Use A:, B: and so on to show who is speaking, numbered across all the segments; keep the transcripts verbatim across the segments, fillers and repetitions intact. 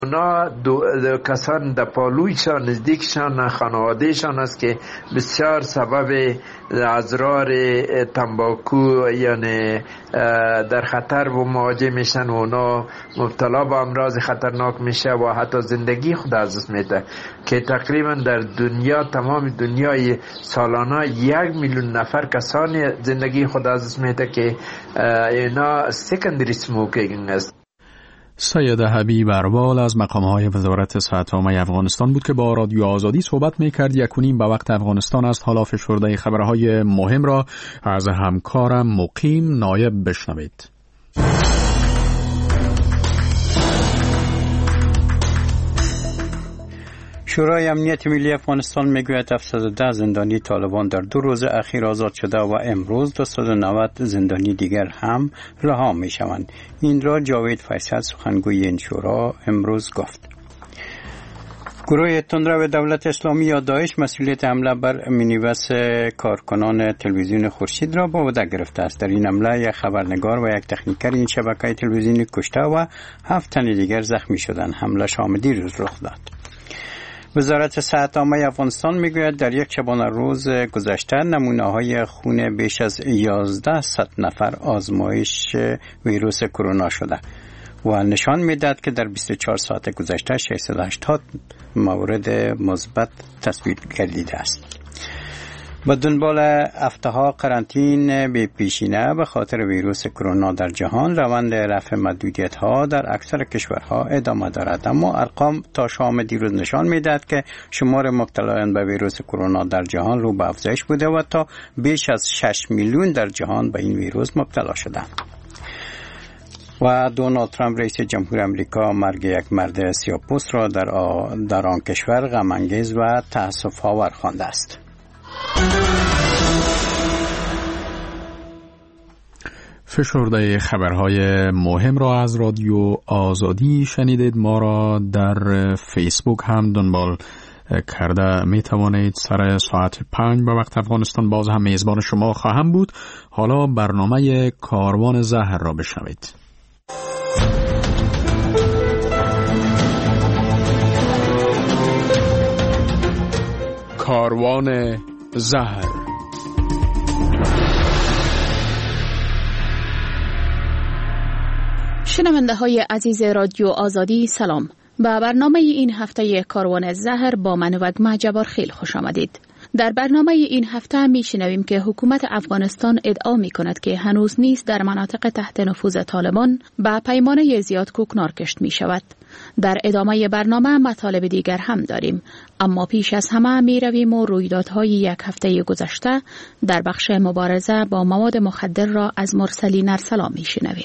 A: اونا دو, دو کسان در پالویشان نزدیکشان خانوادهشان است که بسیار سبب اضرار تنباکو یعنی در خطر و مواجه میشن و اونا مبتلا به امراض خطرناک میشه و حتی زندگی خود از دست میده که تقریبا در دنیا تمام دنیای سالانه یک میلیون نفر کسانی زندگی خود از دست میده که اینا سکندری سموکینگ است.
B: سید حبیب اروال از مقام‌های وزارت صحت عامه افغانستان بود که با رادیو آزادی صحبت می‌کرد. یکونیم به وقت افغانستان است. حالا فشرده خبرهای مهم را از همکارم مقیم نایب بشنوید.
C: شورای امنیت ملی افغانستان میگوید هفتصد و ده زندانی طالبان در دو روز اخیر آزاد شده و امروز دویست و نود زندانی دیگر هم رها می شوند. این را جاوید فیصل سخنگوی این شورا امروز گفت. گروه تندرو دولت اسلامی یا داعش مسئولیت حمله بر مینیبس کارکنان تلویزیون خورشید را به عهده گرفته است. در این حمله یک خبرنگار و یک تکنیکر این شبکه تلویزیونی کشته و هفت تن دیگر زخمی شدند. حمله شام دیروز رخ داد. وزارت صحت عامه افغانستان میگوید در یک شبانه روز گذشته نمونه‌های خون بیش از یازده صد نفر آزمایش ویروس کرونا شده و نشان میدهد که در بیست و چهار ساعت گذشته ششصد و هشتاد مورد مثبت تصویب گردیده است. با دنبال هفته‌ها قرنطین به پیشینه به خاطر ویروس کرونا در جهان، روند رفع محدودیت‌ها در اکثر کشورها ادامه دارد، اما ارقام تا شام دیروز نشان می‌دهد که شمار مبتلایان به ویروس کرونا در جهان رو به افزایش بوده و تا بیش از شش میلیون در جهان به این ویروس مبتلا شدند. و دونالد ترامپ رئیس جمهور آمریکا مرگ یک مرد سیاه‌پوست را در در آن کشور غم‌انگیز و تأسف‌آور خوانده است.
B: فشرده خبرهای مهم را از رادیو آزادی شنیدید. ما را در فیسبوک هم دنبال کرده می توانید. سر ساعت پنج به وقت افغانستان باز هم میزبان شما خواهم بود. حالا برنامه کاروان زهر را بشنوید. کاروان زهر.
D: شنونده های عزیز رادیو آزادی سلام. به برنامه این هفته کاروان زهر با من وگمه جبار خیل خوش آمدید. در برنامه این هفته می شنویم که حکومت افغانستان ادعا می کند که هنوز نیز در مناطق تحت نفوذ طالبان به پیمانه زیاد کوکنار کشت می شود. در ادامه برنامه مطالب دیگر هم داریم، اما پیش از همه می رویم و رویدادهای یک هفته گذشته در بخش مبارزه با مواد مخدر را از مرسلی نرسلا می شنویم.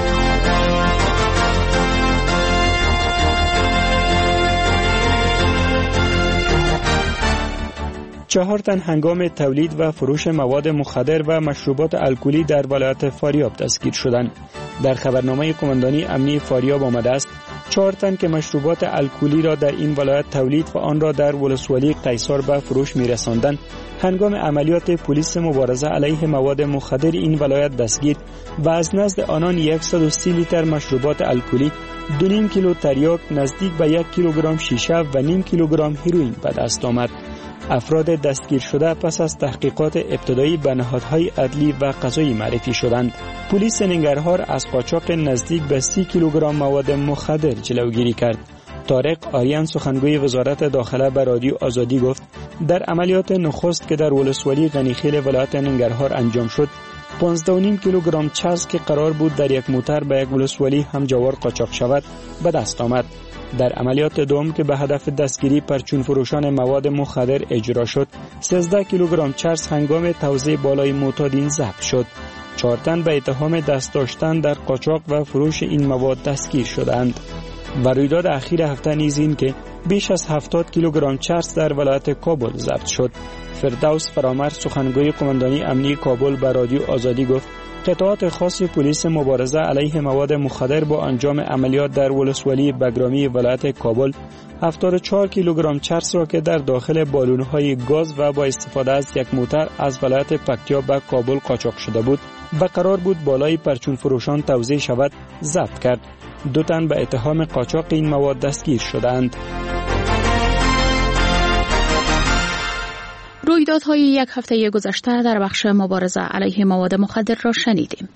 E: چهار تن هنگام تولید و فروش مواد مخدر و مشروبات الکلی در ولایت فاریاب دستگیر شدند. در خبرنامه قماندانی امنی فاریاب آمده است چهار تن که مشروبات الکلی را در این ولایت تولید و آن را در ولسوالی قیصر به فروش می‌رساندند، هنگام عملیات پلیس مبارزه علیه مواد مخدر این ولایت دستگیر و از نزد آنان صد و سی لیتر مشروبات الکلی، دو نیم کیلو تریاک، نزدیک به یک کیلوگرم شیشه و نیم کیلوگرم هیروئین به دست آمد. افراد دستگیر شده پس از تحقیقات ابتدایی به نهادهای عدلی و قضایی معرفی شدند. پلیس ننگرهار از قاچاق نزدیک به سی کیلوگرم مواد مخدر جلوگیری کرد. طارق آریان سخنگوی وزارت داخله به رادیو آزادی گفت در عملیات نخست که در ولسوالی غنیخیل ولایت ننگرهار انجام شد، پانزده و نیم کیلوگرم چرس که قرار بود در یک موتر به یک ولسوالی همجوار قاچاق شود به دست آمد. در عملیات دوم که به هدف دستگیری پرچون فروشان مواد مخدر اجرا شد، سیزده کیلوگرم چرس هنگام توزیع بالای معتادین ضبط شد. چهار تن به اتهام دست داشتن در قاچاق و فروش این مواد دستگیر شدند. و رویداد اخیر هفته نیز این که بیش از هفتاد کیلوگرم چرس در ولایت کابل ضبط شد. فردوس فرامرد سخنگوی قماندانی امنی کابل به رادیو آزادی گفت قطعات خاص پلیس مبارزه علیه مواد مخدر با انجام عملیات در ولسوالی بگرامی ولایت کابل هفتاد و چهار کیلوگرم چرس را که در داخل بالون‌های گاز و با استفاده از یک موتر از ولایت پکتیا به کابل قاچاق شده بود و قرار بود بالای پرچون فروشان توزیع شود ضبط کرد. دو تن به اتهام قاچاق این مواد دستگیر شدند.
D: رویدادهای یک هفته گذشته در بخش مبارزه علیه مواد مخدر را شنیدیم.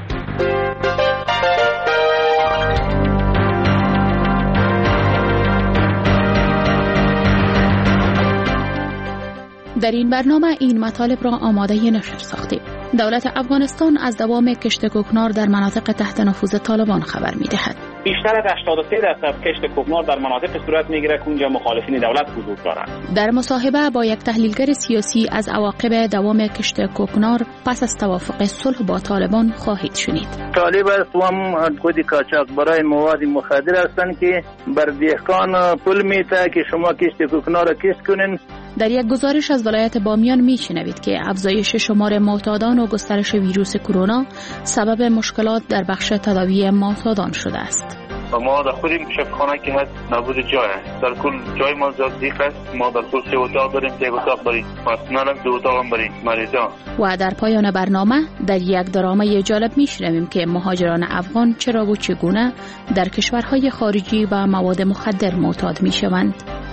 D: در این برنامه این مطالب را آماده نشر ساختیم. دولت افغانستان از دوام کشت کوکنار در مناطق تحت نفوذ طالبان خبر می‌دهد.
F: بیشتر از هشتاد و سه درصد کشت کوکنار در مناطق صورت می‌گیرد که اونجا مخالفین دولت حضور دارند.
D: در مصاحبه با یک تحلیلگر سیاسی از عواقب دوام کشت کوکنار پس از توافق صلح با طالبان خواهید شنید.
G: طالب هم خود کاچاق برای مواد مخدر هستند که بر دهقان پول میته که شما کشت کوکنار را کشت کنین.
D: در یک گزارش از ولایت بامیان میشنوید که افزایش شمار معتادان و گسترش ویروس کرونا سبب مشکلات در بخش تداوی معتادان شده است.
H: ما در خودیم شفاخانه که هست نبود جای است. در کل جای ما زیاد دیق است. ما در کل سه اتاق داریم، سه اتاق برای پرسنل هم، دو اتاق هم برای مریضان.
D: و در پایان برنامه در یک درامه جالب میشنویم که مهاجران افغان چرا و چگونه در کشورهای خارجی و مواد مخدر معتاد میشوند.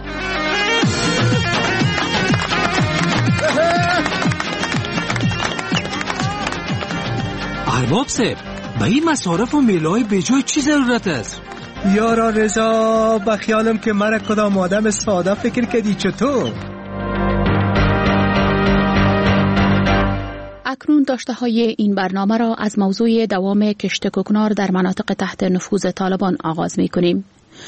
I: ارباب صاحب، به این مصارف و میله‌های بجای چی ضرورت است؟
J: یارا رضا، بخیالم که مرا کدام آدم ساده فکر کردی چطور؟
D: اکنون داشته های این برنامه را از موضوع دوام کشت کوکنار در مناطق تحت نفوذ طالبان آغاز می کنیم.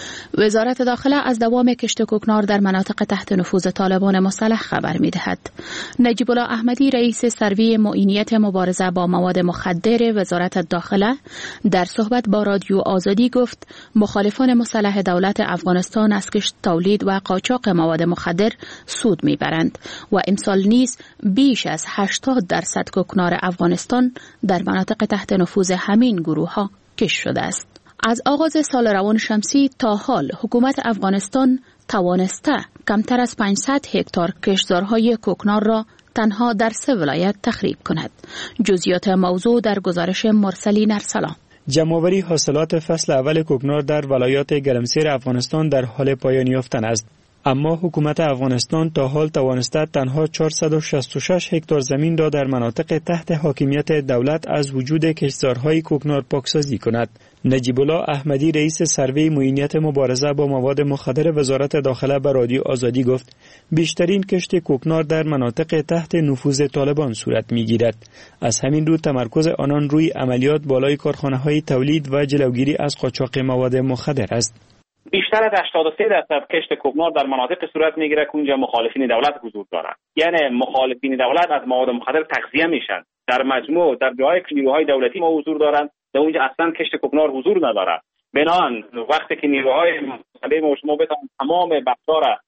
D: وزارت داخله از دوام کشت کوکنار در مناطق تحت نفوذ طالبان مسلح خبر می دهد. نجیب الله احمدی رئیس سروی معینیت مبارزه با مواد مخدر وزارت داخله در صحبت با رادیو آزادی گفت مخالفان مسلح دولت افغانستان از کشت تولید و قاچاق مواد مخدر سود می برند و امسال نیز بیش از هشتاد درصد کوکنار افغانستان در مناطق تحت نفوذ همین گروه ها کشت شده است. از آغاز سال روان شمسی تا حال حکومت افغانستان توانسته کمتر از پانصد هکتار کشتزارهای کوکنار را تنها در سه ولایت تخریب کند. جزئیات موضوع در گزارش مرسلی نرسلا.
E: جمع‌آوری حاصلات فصل اول کوکنار در ولایات گرمسیر افغانستان در حال پایان یافتن است. اما حکومت افغانستان تا حال توانسته تنها چهارصد و شصت و شش هکتار زمین را در مناطق تحت حاکمیت دولت از وجود کشتزارهای کوکنار پاکسازی کند. نجیب الله احمدی رئیس سروی معینیت مبارزه با مواد مخدر وزارت داخله به رادیو آزادی گفت بیشترین کشت کوکنار در مناطق تحت نفوذ طالبان صورت می‌گیرد. از همین رو تمرکز آنان روی عملیات بالای کارخانه‌های تولید و جلوگیری از قاچاق مواد مخدر است.
F: بیشتر از هشتاد و سه درصد کشت کوکنار در مناطق صورت میگیره که اونجا مخالفین دولت حضور دارند. یعنی مخالفین دولت از مواد مخدر تغذیه میشن. در مجموع در جای نیروهای دولتی ما حضور دارند، در اونجا اصلا کشت کوکنار حضور نداره. بنان وقتی که نیروهای مخالف ما شما بتوان تمام بخشا را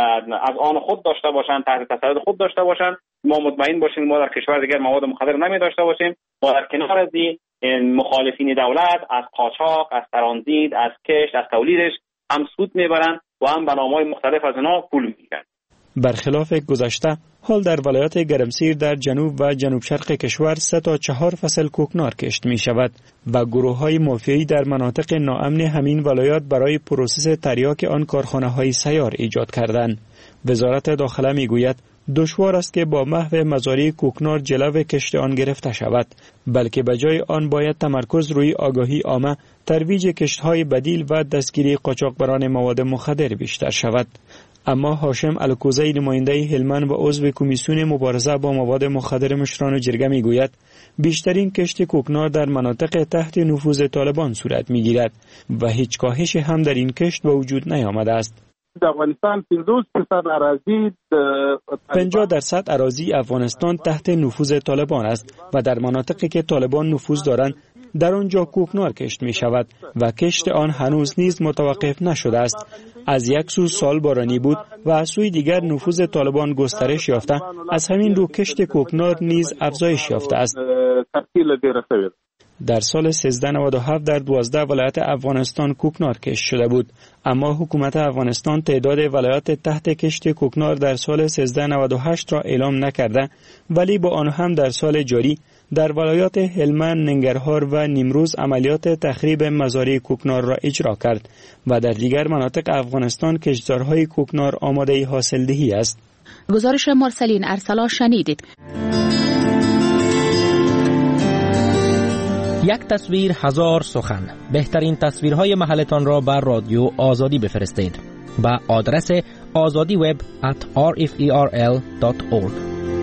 F: از آن خود داشته باشند، تحت تسلط خود داشته باشند، ما مطمئن باشیم ما در کشور دیگر مواد مخدر نمی داشته باشیم. و در کنار از این مخالفین دولت از قاچاق، از ترانزیت، از کشت، از تولیدش هم سود میبرند و هم به نام‌های مختلف از اینا پول میگیرند.
E: برخلاف گذشته، حال در ولایت گرمسیر در جنوب و جنوب شرق کشور سه تا چهار فصل کوکنار کشت می شود و گروه‌های مافیایی در مناطق ناامن همین ولایات برای پروسس تریاک آن کارخانه‌های سیار ایجاد کردند. وزارت داخله می گوید دشوار است که با محو مزارع کوکنار جلو کشت آن گرفته شود، بلکه به جای آن باید تمرکز روی آگاهی عامه، ترویج کشت‌های بدیل و دستگیری قاچاقبران مواد مخدر بیشتر شود. اما هاشم الکوزی نماینده هلمند و عضو کمیسیون مبارزه با مواد مخدر مشران جرگه میگوید بیشترین کشت کوکنار در مناطق تحت نفوذ طالبان صورت میگیرد و هیچ کاهش هم در این کشت به وجود نیامده است.
K: در افغانستان
E: پنجاه درصد اراضی افغانستان تحت نفوذ طالبان است و در مناطقی که طالبان نفوذ دارند در آنجا کوکنار کشت می شود و کشت آن هنوز نیز متوقف نشده است. از یک سو سال بارانی بود و از سوی دیگر نفوذ طالبان گسترش یافته، از همین رو کشت کوکنار نیز افزایش یافته است. در سال سیزده نود و هفت در دوازده ولایت افغانستان کوکنار کشت شده بود، اما حکومت افغانستان تعداد ولایات تحت کشت کوکنار در سال سیزده نود و هشت را اعلام نکرده، ولی با آن هم در سال جاری در ولایات هلمند، ننگرهار و نیمروز عملیات تخریب مزارع کوکنار را اجرا کرد و در دیگر مناطق افغانستان کشتزارهای کوکنار آماده حاصلدهی است.
D: گزارش مرسلین ارسلا شنیدید.
K: یک تصویر هزار سخن. بهترین تصویرهای محلتان را بر رادیو آزادی بفرستید با آدرس azadi web at r f e r l dot org.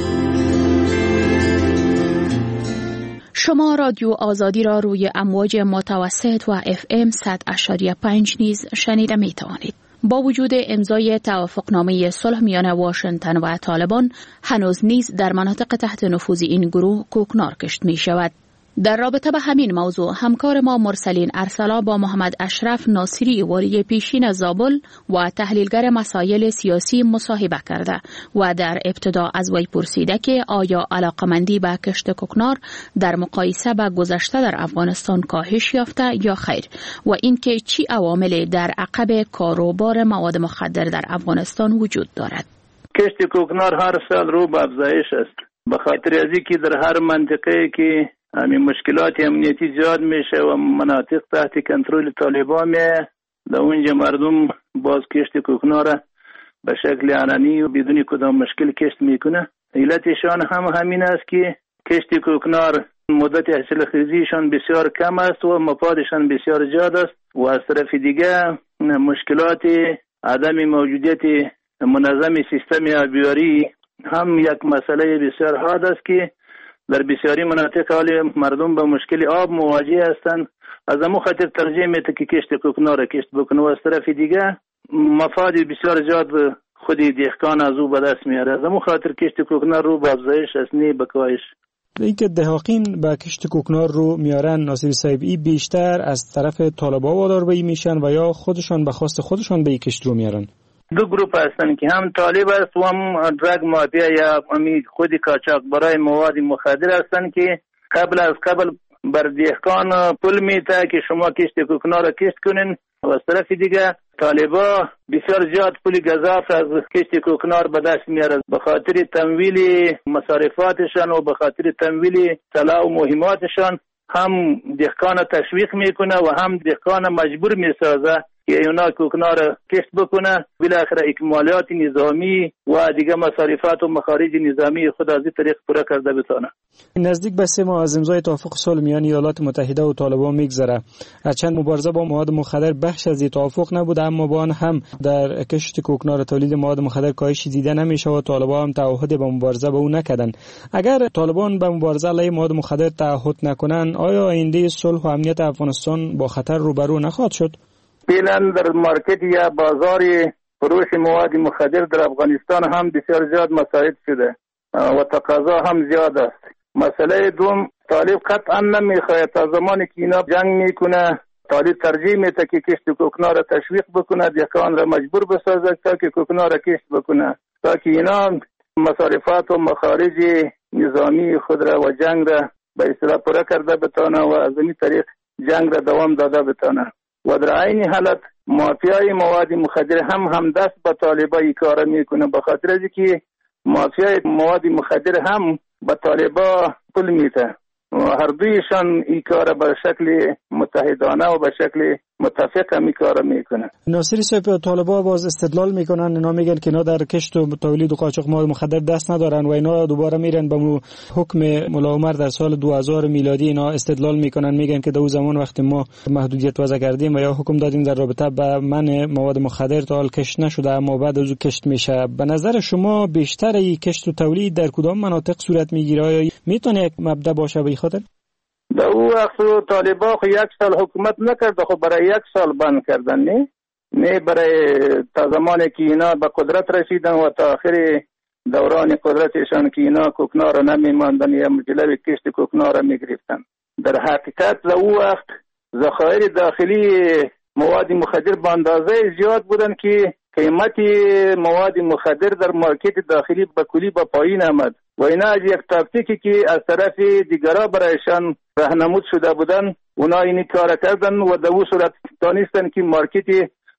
D: شما رادیو آزادی را روی امواج متوسط و اف ام صد و پنج نیز شنیده می توانید. با وجود امضای توافقنامه صلح میان واشنگتن و طالبان، هنوز نیز در مناطق تحت نفوذ این گروه کوکنار کشت می شود. در رابطه به همین موضوع همکار ما مرسلین ارسلا با محمد اشرف ناصری والی پیشین زابل و تحلیلگر مسائل سیاسی مصاحبه کرده و در ابتدا از وی پرسیده که آیا علاقمندی به کشت کوکنار در مقایسه با گذشته در افغانستان کاهش یافته یا خیر و اینکه چی عواملی در عقب کاروبار مواد مخدر در افغانستان وجود دارد.
G: کشت کوکنار هر سال رو به افزایش است، به خاطر از اینکه در هر منطقه که همین مشکلات امنیتی زیاد میشه و مناطق تحت کنترل طالبان میه، در اونجا مردم باز کشت کوکنار به شکل علنی و بدون کدام مشکل کشت میکنه. علتشان هم همین است که کشت کوکنار مدت حاصل خیزیشان بسیار کم است و مفادشان بسیار زیاد است و از طرف دیگه مشکلات عدم موجودیت منظم سیستم آبیاری هم یک مسئله بسیار حاد است که در بسیاری مناطق حال مردم با مشکل آب مواجه هستند. از امو خاطر ترجیح میده که کشت کوکنار کشت بکنه و از طرف دیگه مفاد بسیار زیاد خود دهقان از او به دست میاره. از امو خاطر کشت کوکنار رو به افزایش است، نه به کاهش.
E: اینکه دهقان با کشت کوکنار رو میارن، ناصری صاحب، ای بیشتر از طرف طالبا وادار به میشن و یا خودشان به خواست خودشان به کشت رو میارن؟
G: دو گروپ هستن که هم طالب است و هم درگ مافیا یا امید خود قاچاق برای مواد مخدر هستن که قبل از قبل بر دهقان پول میده که شما کشت کوکنار را کشت کنین و از طرف دیگه طالبا بسیار زیاد پول گزاف از کشت کوکنار به دست میاره به خاطر تمویل مصارفاتشان و به خاطر تمویل طلا و مهماتشان. هم دهقان تشویق میکنه و هم دهقان مجبور میسازه که اونا کوکنار کشت بکنه، بالاخره اکمالات نظامی و دیگه مصارفات و مخارج نظامی خود از این طریق پورا کرده بتونه.
E: نزدیک به سه ماه از امضای توافق صلح میان ایالات متحده و طالبان میگذره. هرچند مبارزه با مواد مخدر بخش از این توافق نبوده، اما با آن هم در کشت کوکنار تولید مواد مخدر کاهشی دیده نمیشه و طالبان هم تعهد به مبارزه با او نکردن. اگر طالبان به مبارزه علیه مواد مخدر تعهد نکنن، آیا آینده صلح و امنیت افغانستان با خطر روبرو نخواهد شد؟ فعلا
G: در مارکت یا بازار فروش مواد مخدر در افغانستان هم بسیار زیاد مساعد شده و تقاضا هم زیاد است. مسئله دوم، طالب قطعا نمیخواهد تا زمانی که اینا جنگ میکنه، طالب ترجیح میده که کشت کوکنار را تشویق بکنه، دهقان را مجبور بسازد تا که کوکنار را کشت بکنه، تا که اینا مصارفات و مخارج نظامی خود را و جنگ را به اصطلاح پورا کرده بتانه و از این طریق جنگ را دوام داده بتانه. و در عین حالت مافیای مواد مخدر هم هم دست به طالبا ای کار میکنه، به خاطر از اینکه مافیای مواد مخدر هم به طالبا پول میده و هر دویشان ای کار به شکل متحدانه و به شکل متفق هم ای کار میکنه.
E: ناصری صاحب، طالبا باز استدلال میکنن، اینا میگن که اینا در کشت و تولید و قاچاق مواد مخدر دست ندارن و اینا دوباره میرن به حکم ملا عمر در سال دو هزار میلادی. اینا استدلال میکنن، میگن که در اون زمان وقتی ما محدودیت وضع کردیم و یا حکم دادیم در رابطه با منع مواد مخدر تا حال کشت نشده اما بعد از اون کشت میشه. به نظر شما بیشتر ای کشت و تولید در کدام مناطق صورت میگیره؟ آیا میتونه یک مبدا باشه به خاطر؟
G: در اون وقت طالبا خو یک سال حکومت نکرده، خو برای یک سال بند کردن، نه نه برای تا زمانی که اینا به قدرت رسیدن و تا آخر دوران قدرتشان که اینا کوکنار را نمیماندن یا مجلب کشت کوکنار را میگرفتن. در حقیقت در اون وقت ذخایر داخلی مواد مخدر به اندازه زیاد بودن که قیمت مواد مخدر در مارکت داخلی به کلی به پایین آمد و اینا از یک تاکتیکی که از طرف دیگرها برایشان راهنمود شده بودن اونا اینی کار کردن و در اون صورت دانستن که مارکت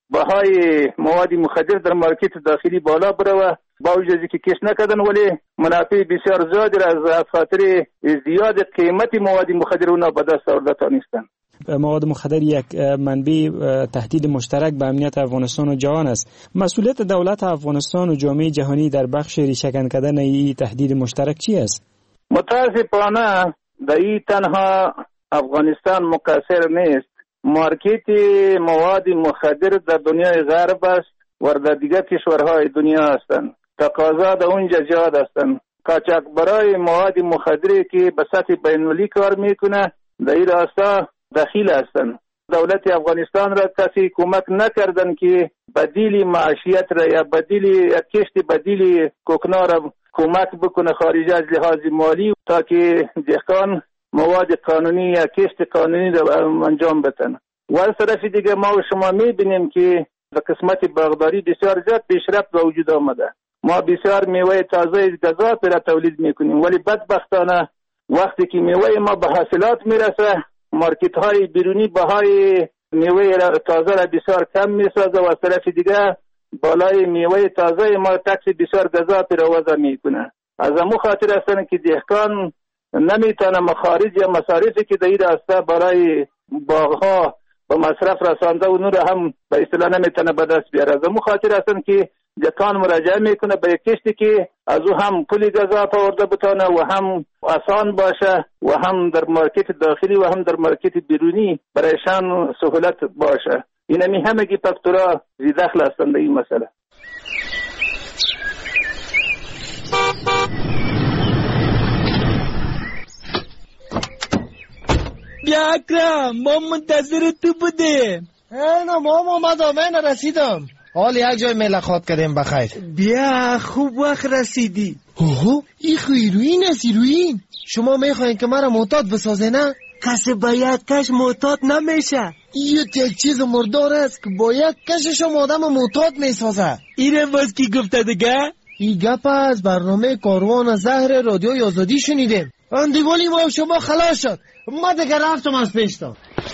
G: بهای مواد مخدر در مارکت داخلی بالا بره، با وجود از اینکه کش نکردن ولی منافع بسیار زیادی را از خاطر زیاد قیمت مواد مخدر اونا به دست آورده تانستن.
E: مواد مخدر یک منبع تهدید مشترک به امنیت افغانستان و جهان است. مسئولیت دولت افغانستان و جامعه جهانی در بخش ریشه‌کن کردن این تهدید مشترک چی است؟
G: متاسفانه در این تنها افغانستان مقصر نیست. مارکت مواد مخدر در دنیای غرب است و در دیگر کشورهای دنیا هستند. تقاضا در اونجا زیاد هستند. قاچاقبرای مواد مخدری که به سطح بین‌المللی کار میکنه در این راستا دخیل هستند. دولت افغانستان را کسی کمک نکردن که بدیل معیشت را یا بدیل کشت بدیل کوکنار را کمک بکنه خارج از لحاظ مالی تا که دهقان مواد قانونی یا کشت قانونی را انجام بدن. و از طرف دیگه ما و شما میبینیم که در قسمت باغداری بسیار زیاد پیشرفت به وجود آمده. ما بسیار میوه تازه گزاف را تولید میکنیم ولی بدبختانه وقتی که میوه ما به حاصلات میرسه مارکت های بیرونی بهای میوه تازه را بسیار کم میسازه و از طرف دیگه بالای میوه تازه ما تکس بسیار گزاف را وضع میکنه. از امو خاطر هستن که دهقان نمیتونه مخارج یا مصارفی که در این راسته برای باغها و مصرف رسانده و نور هم به اصطلاح نمیتونه به دست بیاره. از امو خاطر هستن که دهقان مراجعه میکنه به یک کشتی که از او هم پولی گزاف آورده بتانه و هم آسان باشه و هم در مارکت داخلی و هم در مارکت بیرونی برایشان سهولت باشه. این همی همگی فاکتورها زی دخل هستند در این مسئله.
J: بیا اکرم، ما منتظر تو بودیم.
L: اینا ما اومدم، من رسیدم. حال یک جای ملاقات کردیم بخیر.
J: بیا خوب وقت رسیدی.
L: اوه این خو ایروین است. ایروین شما میخواین که مرا معتاد بسازه نه؟
J: کسی با یک کش معتاد نمیشه.
L: این یک چیز مردار است که با یک کشش هم آدم معتاد میسازه.
J: اینه باز کی گفته دیگه؟
L: این گپ از برنامه کاروان زهر رادیوی آزادی شنیدیم. اندیوالی ما شما خلاص شد. ما دیگه رفتم از پیشتا.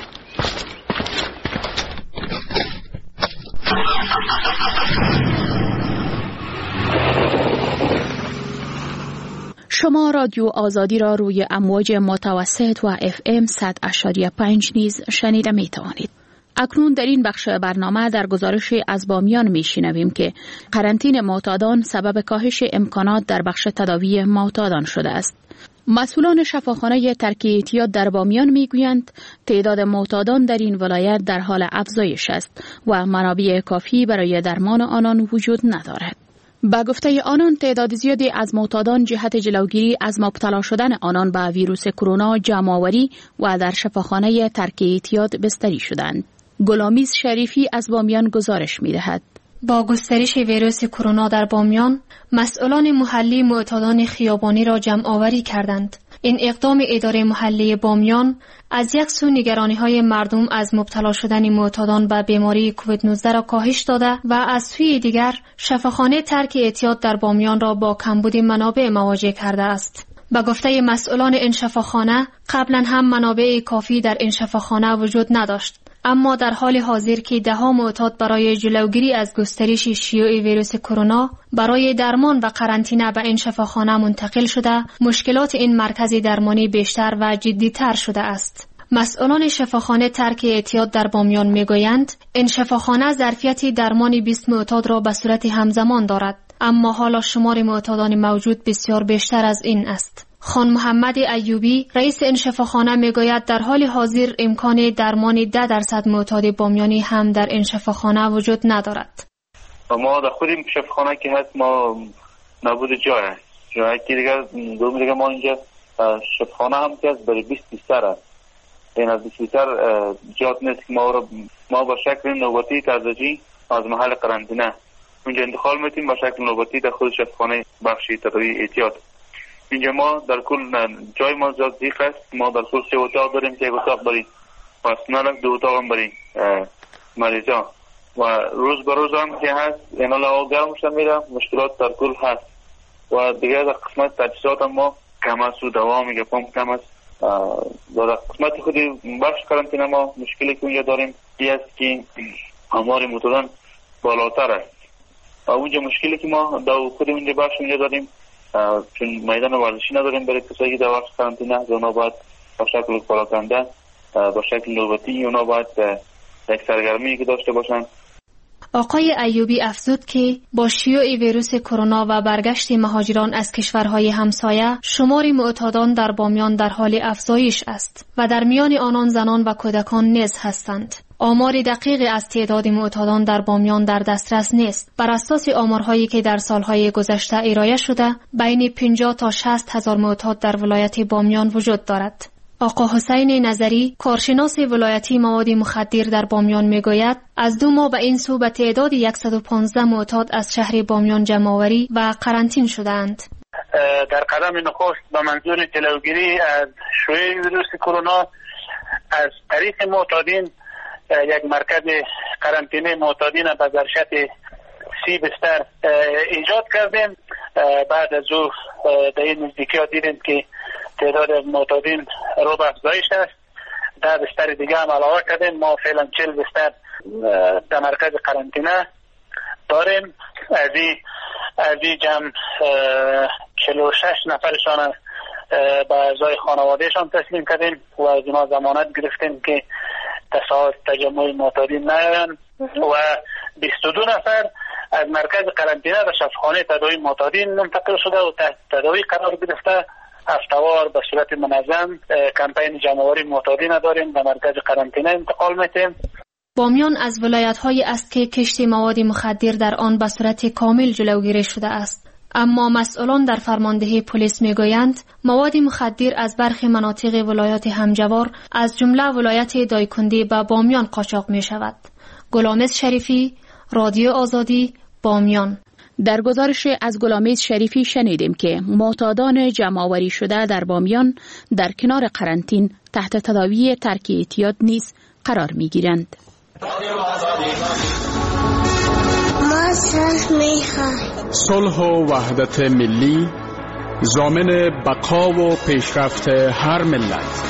D: شما رادیو آزادی را روی امواج متوسط و اف ام صد و پنج و پنج نیز شنیده می توانید. اکنون در این بخش برنامه در گزارش از بامیان می شنویم که قرنطینه معتادان سبب کاهش امکانات در بخش تداوی معتادان شده است. مسئولان شفاخانه ترک اعتیاد در بامیان می گویند تعداد معتادان در این ولایت در حال افزایش است و منابع کافی برای درمان آنان وجود ندارد. با گفته آنان تعداد زیادی از معتادان جهت جلوگیری از مبتلا شدن آنان به ویروس کرونا جمع‌آوری و در شفاخانه ترک اعتیاد بستری شدند. گلامیز شریفی از بامیان گزارش می دهد.
M: با گسترش ویروس کرونا در بامیان، مسئولان محلی معتادان خیابانی را جمع آوری کردند. این اقدام اداره محلی بامیان از یک سو نگرانی‌های مردم از مبتلا شدن معتادان به بیماری کووید نوزده را کاهش داده و از سوی دیگر شفاخانه ترک اعتیاد در بامیان را با کمبود منابع مواجه کرده است. به گفته مسئولان این شفاخانه، قبلا هم منابع کافی در این شفاخانه وجود نداشت. اما در حال حاضر که ده ها معتاد برای جلوگیری از گسترش شیوع ویروس کرونا برای درمان و قرنطینه به این شفاخانه منتقل شده، مشکلات این مرکز درمانی بیشتر و جدی‌تر شده است. مسئولان شفاخانه ترک اعتیاد در بامیان میگویند این شفاخانه ظرفیت درمان بیست معتاد را به صورت همزمان دارد، اما حالا شمار معتادان موجود بسیار بیشتر از این است. خان محمد ایوبی رئیس این شفاخانه میگوید در حال حاضر امکان درمان ده درصد معتاد بامیانی هم در این شفاخانه وجود ندارد.
H: ما در خود این شفاخانه که هست ما نبود جای جایی که دیگر دوم دیگر ما اینجا شفاخانه هم که هست برای بیست بیستر است. این از بیست بیستر جات نیست که ما را ما با شکل نوبتی تدریجی از محل قرنطینه اونجا انتقال میتیم با شکل نوبتی در خود شفاخانه بخشی تداوی اعتیاد. اینجا ما در کل جای ما زیاد دیخ است. ما در کل سه اتاق داریم که یک اتاق برای پرسنل، دو اتاق هم برای مریضا و روز به روز هم که هست اینا لوا گرم شده میره، مشکلات در کل هست و دیگه در قسمت تجهیزات هم ما کم است و دوا میگه پمپ کم است. در قسمت خودی بخش قرنطینه ما مشکلی که اونجا داریم این است که آمار معتادان بالاتر است. و اونجا مشکلی که ما در خود اونجا بخش اونجا داریم، چون میدان ورزشی نداریم برای کسایی که در وقت قرنطینه، اونا باید با شکل پراکنده با شکل نوبتی اونا باید یک سرگرمی که داشته باشن.
M: آقای ایوبی افزود که با شیوع ویروس کرونا و برگشت مهاجران از کشورهای همسایه، شمار معتادان در بامیان در حال افزایش است و در میان آنان زنان و کودکان نیز هستند. آمار دقیق از تعداد معتادان در بامیان در دسترس نیست. بر اساس آمارهایی که در سالهای گذشته ارائه شده، بین پنجاه تا شصت هزار معتاد در ولایت بامیان وجود دارد. آقا حسین نظری، کارشناس ولایتی مواد مخدر در بامیان میگوید از دو ماه به این سو به تعداد صد و پانزده معتاد از شهر بامیان جمع‌آوری و قرنطین شدند.
G: در قدم نخست به منظور جلوگیری از شیوع ویروس کرونا از طریق معتادین یک مرکز قرنطینه معتادین به ظرفیت سی بستر ایجاد کردیم. بعد از او در این نزدیکی‌ها دیدیم که تعداد معتادین رو به افزایش است. ده بستر دیگه هم علاوه کردیم. ما فعلا چهل بستر در مرکز قرنطینه داریم. از این از این جمع چهل و شش نفرشان به اعضای خانوادهشان تسلیم کردیم و از اینا ضمانت گرفتیم که تصاعد تجمع معتادین نیاین و بیست و دو نفر از مرکز قرنطینه به شفاخانه تداوی معتادین منتقل شده و تحت تداوی قرار گرفته. هفته‌وار به صورت منظم کمپین جمع‌آوری معتادین داریم به مرکز قرنطینه انتقال میتیم.
M: بامیان از ولایت‌هایی است که کشت مواد مخدر در آن به صورت کامل جلوگیری شده است. اما مسئولان در فرماندهی پلیس میگویند مواد مخدر از برخی مناطق ولایت همجوار از جمله ولایت دایکنی به بامیان قاچاق می شود. گلامز شریفی، رادیو آزادی، بامیان.
D: در گزارش از گلامز شریفی شنیدیم که معتادان جمع‌آوری شده در بامیان در کنار قرنطین تحت تداوی ترک اعتیاد نیز قرار می گیرند.
B: صلح و وحدت ملی ضامن بقا و پیشرفت هر ملت.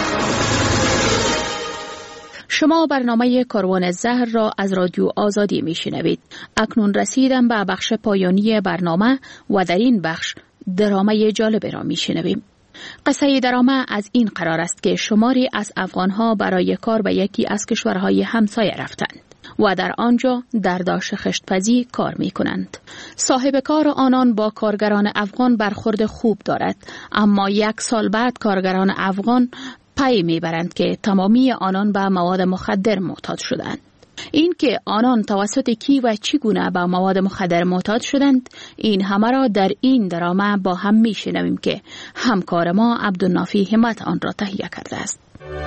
D: شما برنامه کاروان زهر را از رادیو آزادی می شنوید. اکنون رسیدم به بخش پایانی برنامه و در این بخش درامه جالب را می شنویم. قصه درامه از این قرار است که شماری از افغانها برای کار به یکی از کشورهای همسایه رفتند و در آنجا در داشت خشتپزی کار می کنند. صاحب کار آنان با کارگران افغان برخورد خوب دارد، اما یک سال بعد کارگران افغان پی می برند که تمامی آنان به مواد مخدر معتاد شدند. این که آنان توسط کی و چگونه به مواد مخدر معتاد شدند، این همه را در این درامه با هم می شنویم که همکار ما عبدالنافی همت آن را تهیه کرده است.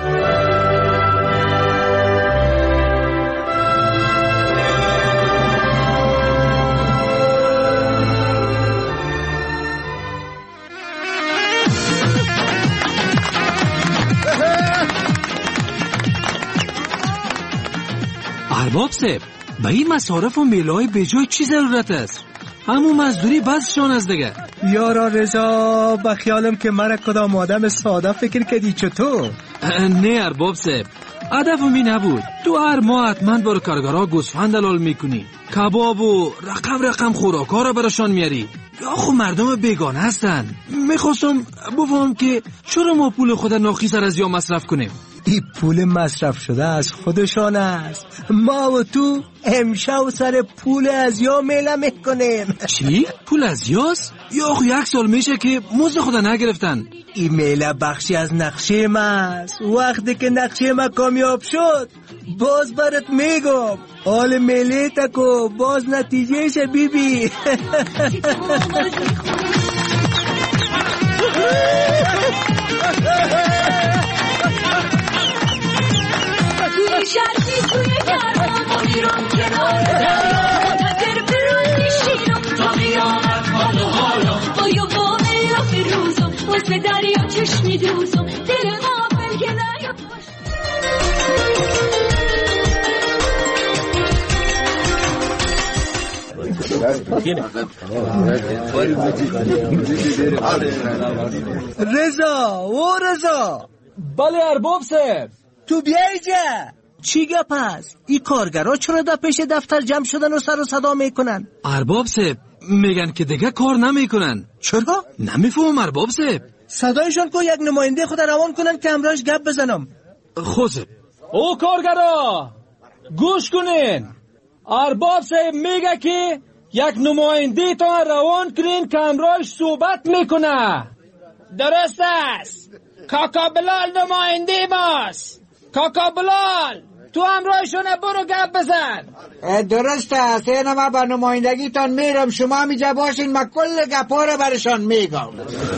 I: ارباب صاحب، به این مصارف و میله‌های بجای چی ضرورت است؟ همون مزدوری بعضشان از دیگه.
J: یارا رضا، به خیالم که مرا کدام آدم ساده فکر کردی چطور؟
I: نه ارباب صاحب، هدف می نبود. تو هر ماه حتما بر کارگرها گوسفند دلال میکنی، کباب و رقم رقم خوراکا را براشان میاری. یا خو مردم بیگانه هستن. میخواستم بفهم که چرا ما پول خود ناخیسر از یا مصرف کنیم؟
J: این پول مصرف شده از خودشان است. ما و تو امشب سر پول از یا میله میکنیم.
I: چی؟ پول از یاست؟ یا خو یک سال میشه که مزد خود نگرفتن.
J: این میله بخشی از نقشه ما است. وقتی که نقشه ما کامیاب شد باز برات میگم. حال میله تکو باز نتیجهش بی بی.
N: شرقی توی گرمام و میرم کنار دریا منتظر برون میشینم تا قیامت حال و حالا با یو با میلا فیروزم واسه دریا چشمی دوزم دل غافل که نیا
J: رضا و رضا.
I: بله ارباب صاحب.
J: تو بیایی جا چی گپ است؟ این کارگرها چرا در پیش دفتر جمع شدن و سر و صدا میکنن؟
I: ارباب صاحب میگن که دیگه کار نمیکنن.
J: چرا؟
I: نمیفهم ارباب صاحب.
J: صدایشان کو یک نماینده خود روان کنن که امراش گپ بزنم.
I: خوزه
O: او کارگرها گوش کنین. ارباب صاحب میگه که یک نماینده تا روان کنین که امراش صحبت میکنه.
P: درست است. کاکا بلال نماینده ماست. کاکا بلال تو همراهشونه برو گپ بزن.
Q: درست است. اینه ما با نمایندگی تان میرم، شما میجا باشین، ما کل گپا رو برشان میگم.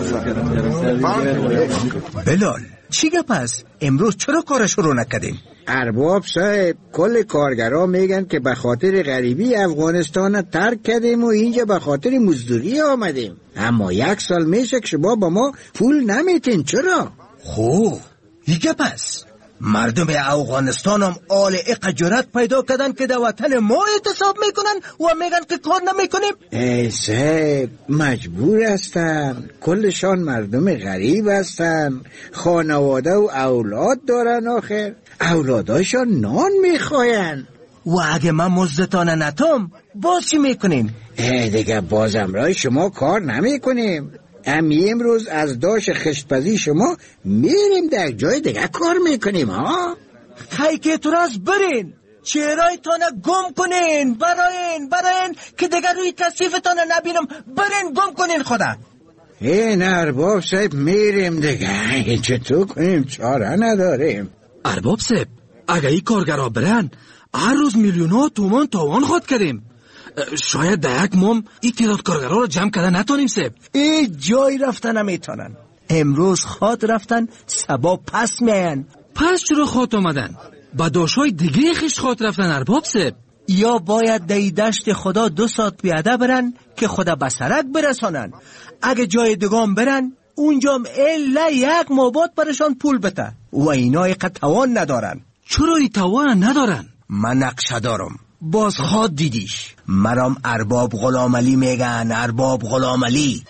J: بلال چی گپ است؟ امروز چرا کارش رو نکردیم؟
Q: ارباب صاحب کل کارگرها میگن که به خاطر غریبی افغانستان ترک کردیم و اینجا به خاطر مزدوری آمدیم. اما یک سال میشه که شما با ما پول نمیتین. چرا؟
J: خو دیگه پس مردم افغانستان هم آل اق جرأت پیدا کردن که در وطن ما اعتصاب میکنن و میگن که کار نمیکنیم.
Q: ای صاحب مجبور هستن، کلشان مردم غریب هستن، خانواده و اولاد دارن، آخر اولاداشان نان میخواین.
J: و اگه من مزدتان نتام باز چی میکنیم؟
Q: ای دیگه بازم رای شما کار نمیکنیم. امی امروز از داش خشتپزی شما میریم در جای دیگه کار میکنیم ها.
J: خی که تو راست برین چهرهای تانه گم کنین، براین براین که دیگه روی کسیف تانه نبینم. برین گم کنین خدا.
Q: این ارباب صاحب میریم دیگه، چطور کنیم؟ چاره نداریم.
I: ارباب صاحب اگه ای کارگرها برن هر روز میلیون ها تومان تاوان خود کردیم. شاید در یک مام این تعداد کارگرها رو جمع کردن نتانیم صاحب.
J: ای جای رفتن نمیتونن. امروز خواد رفتن سبا پس میان.
I: پس چرا خواد آمدن؟ با داشای دیگه خیش خواد رفتن ارباب صاحب.
J: یا باید دی دشت خدا دو ساعت پیاده برن که خدا بسرک برسانن. اگه جای دگام برن اونجام الا یک مابات برشان پول بته و اینا یک توان ندارن.
I: چرا ای توان ندارن؟
J: من نقشه دارم. باز خواد دیدیش. مرام ارباب غلام علی میگن. ارباب غلام علی.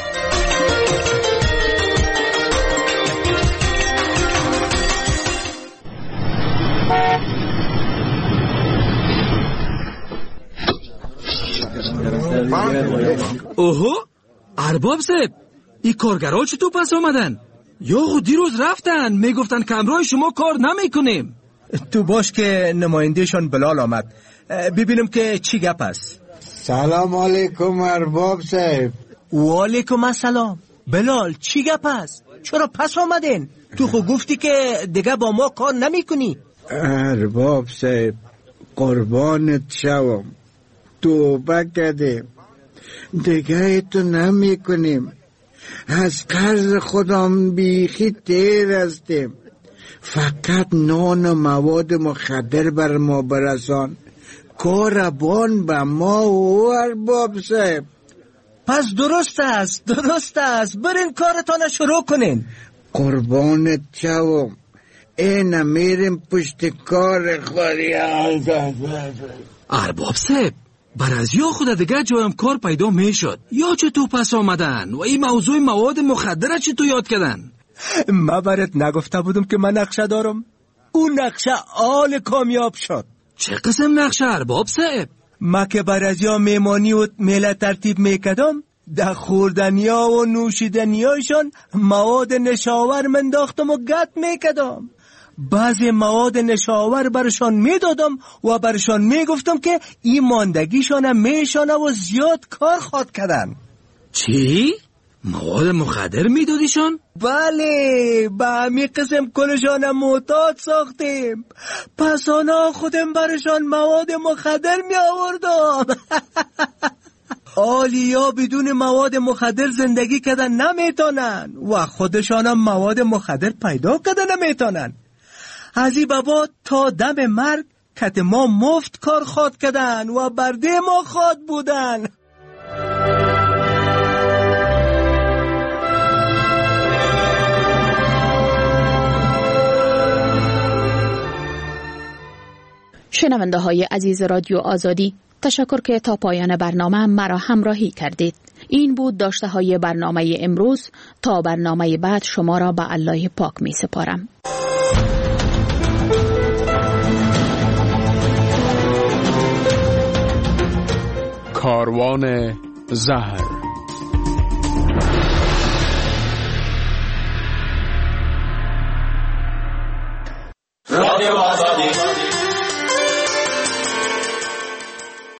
I: اوهو ارباب صاحب این کارگرها چطور پس آمدن؟ یا خود دیروز رفتن میگفتن که همراه شما کار نمیکنیم.
J: تو باش که نمایندهشان بلال آمد ببینم که چی گپ است.
Q: سلام علیکم ارباب صاحب.
J: و علیکم السلام. بلال چی گپ است؟ چرا پس آمدین؟ تو خود گفتی که دیگه با ما کار نمی کنی.
Q: ارباب صاحب قربانت شوم، توبه کردیم دیگه تو نمی کنیم. از قرض خودم بیخی تیر هستیم. فقط نان و مواد مخدر بر ما برسان. کاربان به ما و ارباب صاحب.
J: پس درست است درست است. برین کارتان شروع کنین.
Q: قربانت شوم. این میریم پشت کار خوری.
I: ارباب صاحب بر از یا خود دیگه جایم کار پیدا میشد یا چطور پس آمدن و این موضوع مواد مخدر چطور یاد کردن؟
J: ما برات نگفته بودم که من نقشه دارم؟ اون نقشه آل کامیاب شد.
I: چه قسم نقشه ارباب صاحب؟
J: ما که بر از یا میمانی و میله ترتیب میکدم در خوردنیا و نوشیدنیاشان مواد نشاور منداختم و گت میکدم. بعضی مواد نشاور برشان میدادم و برشان میگفتم که این ماندگیشان میشانه و زیاد کار خواد کردن.
I: چی؟ مواد مخدر میدادیشان؟
J: بله، به همی قسم کلشان معتاد ساختیم. پس آنا خودم برشان مواد مخدر می آوردم. آلیا بدون مواد مخدر زندگی کردن نمیتونن و خودشان هم مواد مخدر پیدا کردن نمیتونن. از این بابا تا دم مرگ کت ما مفت کار خواد کردن و برده ما خواد بودن.
D: شنونده های عزیز رادیو آزادی، تشکر که تا پایان برنامه مرا همراهی کردید. این بود داشته های برنامه امروز. تا برنامه بعد شما را به الله پاک می سپارم.
B: کاروان زهر.
N: رادیو آزادی